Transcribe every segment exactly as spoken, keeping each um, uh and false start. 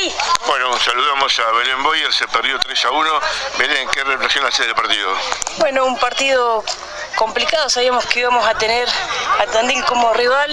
Sí. Bueno, saludamos a Belén Boyer, se perdió tres a uno. Belén, ¿qué reflexión hace del partido? Bueno, un partido complicado, sabíamos que íbamos a tener a Tandil como rival.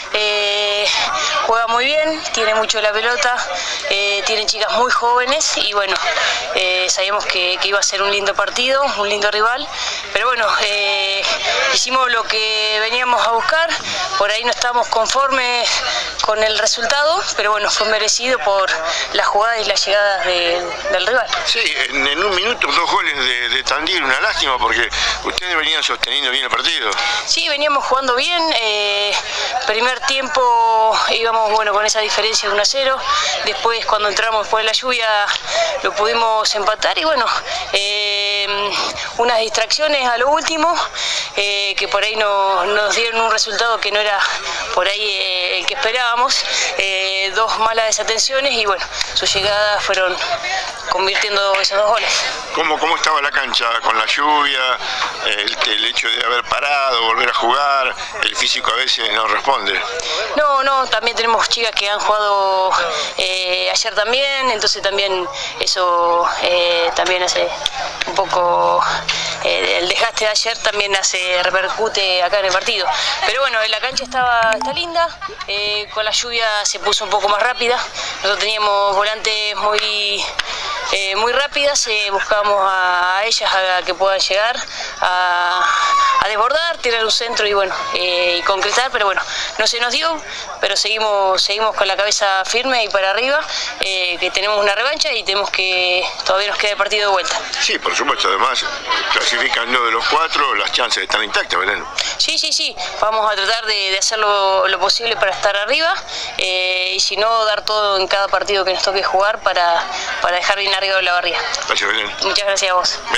Eh, juega muy bien, tiene mucho la pelota, eh, tiene chicas muy jóvenes y bueno, eh, sabíamos que, que iba a ser un lindo partido, un lindo rival, pero bueno, eh, hicimos lo que veníamos a buscar, por ahí no estamos conformes con el resultado, pero bueno, fue merecido por las jugadas y las llegadas de, del rival. Sí, en, en un minuto dos goles de, de Tandil, una lástima porque ustedes venían sosteniendo bien el partido. Sí, veníamos jugando bien, eh, primer tiempo íbamos bueno con esa diferencia de uno a cero, después cuando entramos después de la lluvia lo pudimos empatar y bueno, eh, unas distracciones a lo último eh, que por ahí no, nos dieron un resultado que no era por ahí eh, el que esperábamos, eh, dos malas desatenciones y bueno, sus llegadas fueron convirtiendo esos dos goles. ¿Cómo, cómo estaba la cancha con la lluvia, el, el hecho de haber parado, volver a jugar, el físico a veces no responde? No, no, también tenemos chicas que han jugado eh, ayer también, entonces también eso eh, también hace un poco, eh, el desgaste de ayer también hace, repercute acá en el partido. Pero bueno, la cancha estaba, está linda, eh, con la lluvia se puso un poco más rápida, nosotros teníamos volantes muy... Eh, muy rápidas, eh, buscábamos a, a ellas a que puedan llegar a, a desbordar, tirar un centro y bueno, eh, y concretar, pero bueno, no se nos dio, pero seguimos seguimos con la cabeza firme y para arriba, eh, que tenemos una revancha y tenemos que, todavía nos queda el partido de vuelta. Sí, por supuesto, además clasificando de los cuatro, las chances están intactas, Belén. Sí, sí, sí, vamos a tratar de, de hacer lo, lo posible para estar arriba, eh, y si no, dar todo en cada partido que nos toque jugar para, para dejar bien arriba la barriga. Gracias, Belén. Muchas gracias a vos.